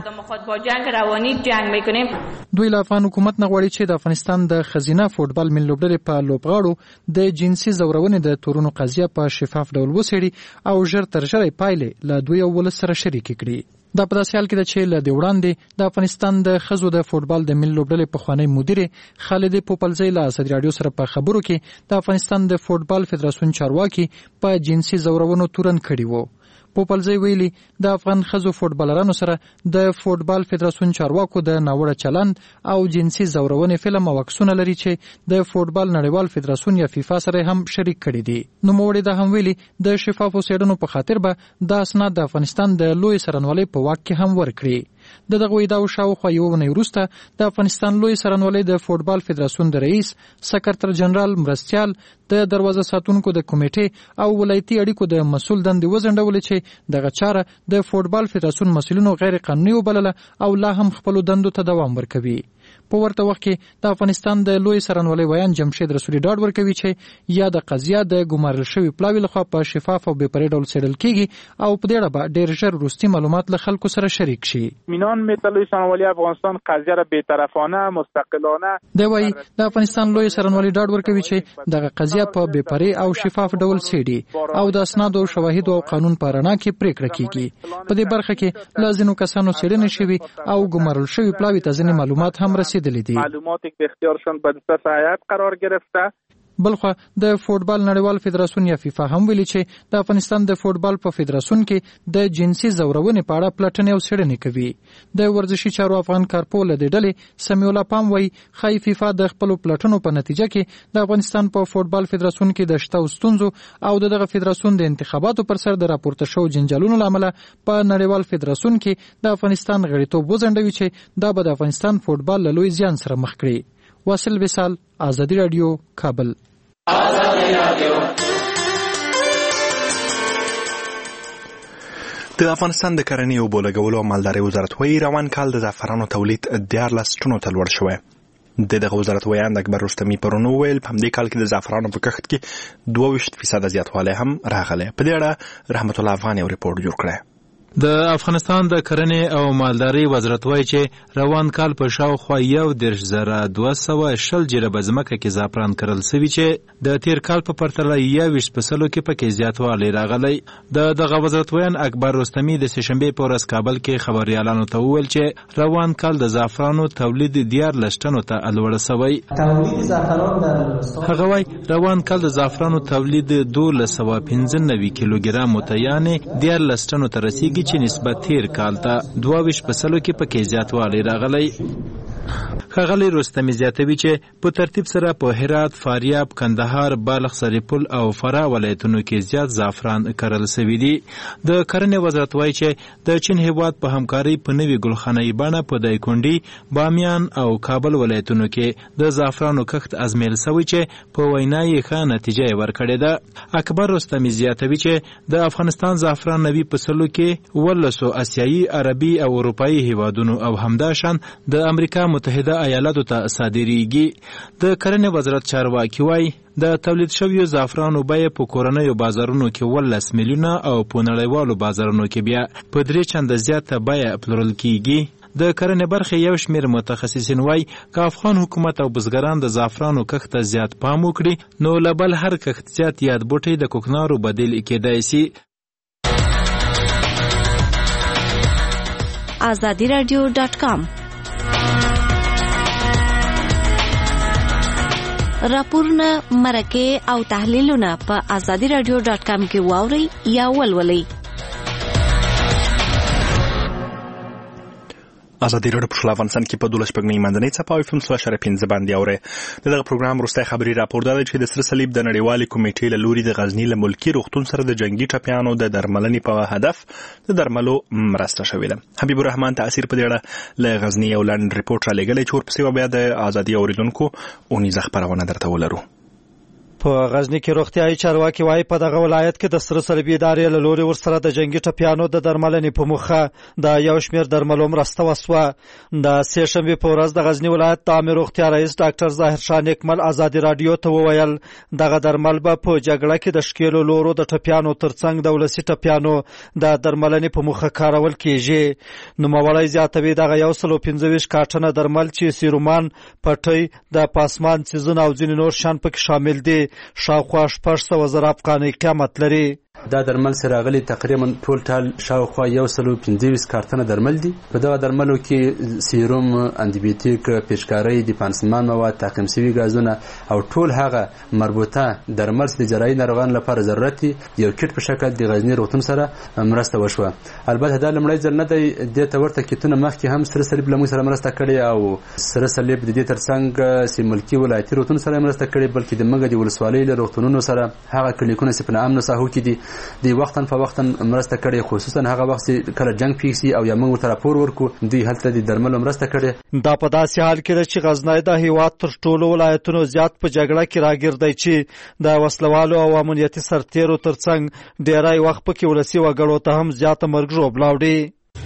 دوی له افغان حکومت نه غواړي چې د افغانستان د خزینه فوټبال ملي لوبډلې په لوبغاړو د جنسي زورونې د تورونو قضیه په شفاف ډول وڅېړي او ژر تر ژره پایلې له دوی ولس سره شریک کړي. دا په داسې حال کې ده چې له دې وړاندې د افغانستان د ښځو د فوټبال د ملي لوبډلې پخوانۍ مدیرې خالدې پوپلزۍ له ازادي راډیو سره په خبرو کې د افغانستان د فوټبال فدراسیون چارواکي په جنسي زورونو تورن کړي وو. پوپلزۍ ویلي د افغان ښځو فوټبالرانو سره د فوټبال فدراسیون چارواکو د ناوړه چلند او جنسي زورونې فلم او عکسونه لري چې د فوټبال نړیوال فدراسیون یا فیفا سره هم شریک کړي دي. نوموړي دا هم ویلي د شفافو څېړنو په خاطر به دا اسناد د افغانستان د لوی څارنوالۍ په واک کې هم ورکړي. د دغه ادعاو شاوخوا یوه اونۍ وروسته د افغانستان لوی څارنوالۍ د فوټبال فدراسیون د رئیس سکرتر جنرال مرستیال د دروازه ساتونکو د کمیټې او ولایتي اړیکو د مسؤل دندې وځنډولې چې دغه چاره د فوټبال فدراسیون مسؤلینو غیر قانوني وبلله او لا هم خپلو دندو ته دوام ورکوي. په ورته وخت کې د افغانستان د لوی څارنوالۍ ویان جمشید رسولي ډاډ ورکوي چې یا د قضیه د ګمارل شوي پلاوي لخوا په شفاف او بې پرې ډول څېړل کیږي او په دې اړه به ډېر ژر وروستي معلومات له خلکو سره شریک شي. اطمینان میده لوی څارنوالۍ افغانستان قضیه را بی‌طرفانه مستقلانه دی وایي د افغانستان لوی څارنوالۍ ډاډ ورکوي چې دغه قضیه په بې پرې او شفاف ډول څېړي او د اسنادو او شواهدو او قانون په رڼا کې پریکړه کیږي. په دې برخه کې له ځینو کسانو څېړنې شوي او ګمارل شوي پلاوي ته ځینې معلومات هم رسیدلي دي. معلوماتی که به اختیارشان به دست هیئت قرار گرفته. بلخوا د فوټبال نړیوال فدراسیون یا فیفا هم ویلي چې د افغانستان د فوټبال په فدراسیون کې د جنسي زورونې په اړه پلټنې او څېړنې کوي. د ورزشي چارو افغان کارپول د ډلې سمیع الله پام وایي ښایي فیفا د خپلو پلټنو په نتیجه کې د افغانستان په فوټبال فدراسیون کې د شته ستونزو او دغه فدراسیون د انتخاباتو پر سر د راپورته شوو جنجالونو له امله په نړیوال فدراسیون کې د افغانستان غړیتوب وځنډوي چې دا به د افغانستان فوټبال له لوی زیان سره مخ کړي. واصل وصال، آزادی رادیو، کابل. د افغانستان د کرنې اوبو لګولو او مالدارۍ وزارت وایي روان کال د زعفرانو تولید 14 ټنو ته لوړ شوی. دغه وزارت ویان اکبر رستمي پرون وویل په همدې کال کې د زعفرانو په کښت کې 22% زیاتوالی هم راغلی. په دې اړه رحمت الله افغان یو ریپورت جوړ کړی. د افغانستان د کرنې او مالدارۍ وزارت وایي چې روان کال په شاوخوا 1,220 جریبه ځمکه کې زعفران کرل سوي چې د تیر کال په پرتله 21% کې پکې زیاتوالی راغلی. دغه وزارت ویان اکبر رستمي د سهشنبې په ورځ کابل کې خبریالانو ته وویل چې روان کال د زعفرانو تولید 14 ټنو ته لوړ شوی. هغه وایي روان کال د زعفرانو تولید 1295 کیلوګرام ته یعنې 14 ټنو ته رسیږي چې نسبت تیر کال ته 22% کې پکې زیاتوالی راغلی. ښاغلی رستمي زیاتوي چې په ترتیب سره په هرات، فاریاب، کندهار، بالغ، سرپل او فراه ولایتونو کې زیات زعفران کرل شوي دي. د کرنې وزارت وایي چې د چین هیواد په همکارۍ په نوي ګلخانه‌ای بڼه په دایکنډي، بامیان او کابل ولایتونو کې د زعفرانو کښت ازمیل شوی چې په وینا یې ښه نتیجه یې ورکړې ده. اکبر رستمي زیاتوي چې د افغانستان زعفران نوي فصلو کې 18 اسیایي، عربي او اروپایي هیوادونو او همداشان د امریکا متحده ایالاتو ته صادریږي. د کرنې وزارت چارواکي وایي د تولید شویو زعفرانو بیه په کورنیو بازارونو کې 18 میلیونه او په نړیوالو بازارونو کې بیا په 3 چنده زیاته بیه پلورل کیږي. د کرنې برخې یو شمېر متخصصین وایي که افغان حکومت او بزګران د زعفرانو کښت ته زیات پام وکړي نو له بل هر کښت زیات یاد بوټی د کوکنارو بدیل کېدای شي. azadiradio.com راپورونه، مرکې او تحلیلونه په azadiradio.com کې واورئ یا ولولئ. ازادي راډیو په افغانستان کې په 12 شپږنۍ منځنۍ څپه او FM 100.5 باندې اوري. دغه پروګرام وروستی خبري راپور دی چې د سره صلیب د نړیوالې کمیټې له لوري د غزنی له ملکی روغتون سره د جنگي ټپیانو د درملنې په هدف د درملو مرسته شوې ده. حبیب الرحمن تاثیر په دې اړه له غزنی یو لاند ریپورت را لګلې چې ورپسې بیا د ازادي اوریدونکو اونیزه خبرونه درته ولرو. په غزنی کې روغتیايي چارواکي وایي په دغه ولایت کې د سره صلیبي ادارې له لوري ورسره د جنگي ټپیانو د درملنې په موخه د یو شمېر درملو مرسته وسوه. د سهشنبې په ورځ د غزنی ولایت د عامه روغتیا رئیس ډاکټر ظاهر شاه نیکمل ازادي رادیو ته وویل دغه درمل به په جګړه کې د شکیلو لورو د ټپیانو ترڅنګ د ولسي ټپیانو د درملنې په موخه کارول کیږي. نوموړی زیاتوي دغه 125 کارټنه درمل چې سیرومان، پټۍ، د پاسمان سیزن او ځینې نور شان پکې شامل دي شاوخوا 600,000 افغانۍ قیمت لري. دا درمل سره غلي تقریبا ټول ټال شاوخوا 125 کارتنه درمل دي. په دغه درملو کې سیروم، انټي بیوټیک، پیچکاری، د پانسمان مواد، تعقیم شوي غازونه او ټول هغه مربوطه درمل د جراحي ناروغانو لپاره ضرورت دي. یو کټ په شکل د غزنی روغتون سره مرسته وشوه. البته دا لمړی ځل نه دی، د تورته کېتونه مخکې هم سره صلیب لمو سره مرسته کړې او سره صلیب د دې ترڅنګ سي ملکی ولایتي روغتون سره مرسته کړې، بلکې د منګه د ولسوالۍ له روغتونونو سره هغه کلینیکونه چې په امن ساحو کې دي دی وختن په وختن مرسته کړي، خصوصا هغه وخت چې کله جنگ پیښ او یا موږ ته راپور ورکو دی هلته د درملو مرسته کړي. دا په داسې حال کې چې غزنی د هیواد تر ټولو ولایتونو زیات په جګړه کې راګرځي چې د وسلوالو او امنیتي سرتیرو ترڅنګ ډیری وخت پکې ولسی وګړو ته هم زیاته مرګ ژوبلاوي.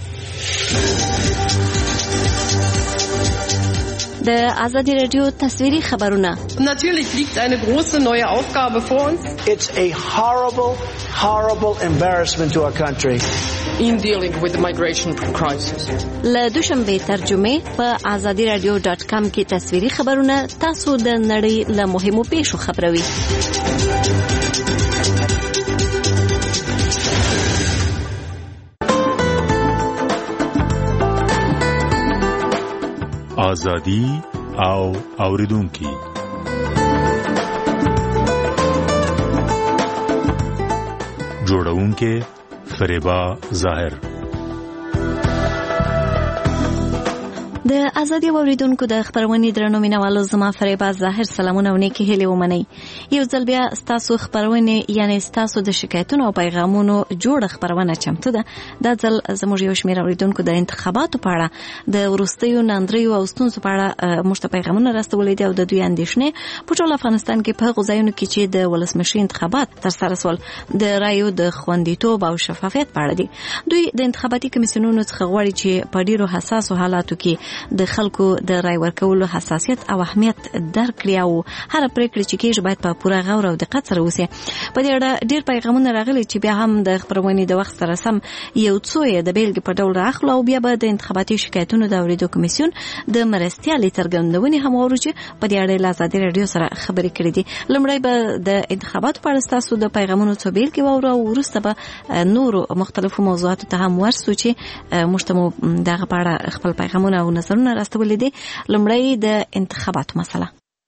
د ازادي رادیو تصویري خبرونه. Natürlich liegt eine große neue Aufgabe vor uns. It's a horrible embarrassment to our country. In dealing with the migration crisis. له دوشنبه ترجمه په azadiradio.com کې تصویري خبرونه تاسو د نړۍ له مهمو پیښو خبروي. آزادی او اوریدونکي جوړونکي فریبا ظاهر. د ازادي اوریدونکو د خبرونې درنو مینوالو زما فریبا ظاهر سلامونه او نیکی هیلې ومنئ. یو ځل بیا ستاسو خبرونې یعنی ستاسو د شکایتونو او پیغامونو جوړه خبرونه چمتو ده. دا ځل زموږ یو شمېر اوریدونکو د انتخاباتو په اړه د وروستیو ناندریو او ستونزو په اړه موږ ته پیغامونه راستولي دي او د دوی اندېښنې په ټول افغانستان کې په هغو ځایونو کې چې د ولسمشر انتخابات ترسره سول د رایو د خوندیتوب او شفافیت په اړه دي. دوی د انتخاباتي کمیسیونونو څخه غواړي چې په ډیرو حساسو حالاتو کې د خلکو د رای ورکولو حساسیت او اهمیت درک کړي او هر پریکړه چې کیږي باید په پوره غور او دقت سره وشي. په دې اړه ډیر پیغامونه راغلي چې بیا هم د خبرونې د وخت سره سم یو څو یې د بیلګې په ډول راخلو او بیا به د انتخاباتي شکایتونو د اورېدو کمیسیون د مرستیالي څرګندونې هم اورو چې په دې اړه له ازادي راډیو سره خبرې کړې دي. لومړی به د انتخاباتو په اړه تاسو د پیغامونو څو بیلګې واورو او وروسته به نورو مختلفو موضوعاتو ته هم ورسو چې موږ ته مو دغه په اړه خپل پیغامونه او نظرونه راستولي دي. لومړی د انتخاباتو مسله.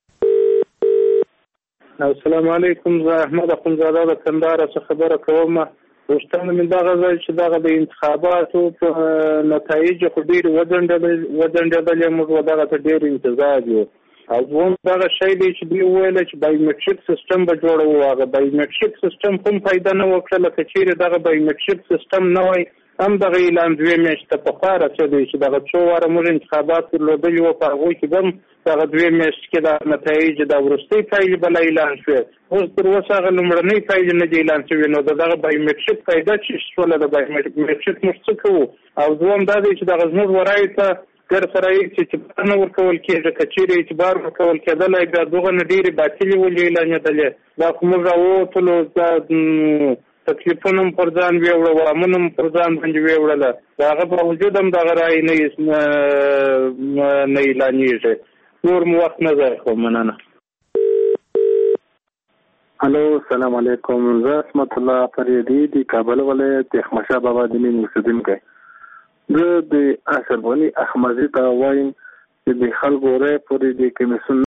السلام علیکم، زه احمد اخونزاده د کندهار څخه خبره کوم. پوښتنه مې دغه ځای چې دغه د انتخاباتو په نتایج خو ډېر وځنډېدلې، موږ دغه ته ډېر انتظار یو. او دوم دغه شی دی چې دوی وویل چې بایومټریک سیستم به جوړوو. هغه بایومټریک سیستم کوم فایده نه وکړه، لکه چیرې دغه بایومټریک سیستم نه وای هم دغه اعلان 2 میاشتې پخوا رسېدی چې دغه څو واره موږ انتخابات درلودلي وو، په هغوی کې به هم دغه 2 میاشتې کې د نتایج د وروستۍ پایلې به اعلان شوې. اوس تر اوسه هغه لومړنۍ پایلې نه دي اعلان شوې، نو د دغه بایومټریک فایده چې شوله د بایومټریک موږ څه کوو؟ او دوم دا دی چې دغه زموږ ورایو ته ګر سره یې چې اعتبار نه ورکول کېږي، که چیرې اعتبار ورکول کېدلی بیا دغه نه ډېرې باطلې ولې اعلانېدلې. دا خو موږ راووتلو، دا تکلیفونه هم پر ځان ویوړه، وامونه هم پر ځان باندې ویوړله، د هغه باوجود هم دغه رایې نه اعلانېږي. نور مو وخت نه ضایع کوم. مننه. الو، السلام علیکم. زه عصمت الله فریدي د کابل ولایت د احمدشاه بابا د مین اوسېدونکی. زه د اشرف غني احمدي ته وایم چې د خلکو رای پورې د کمیسیون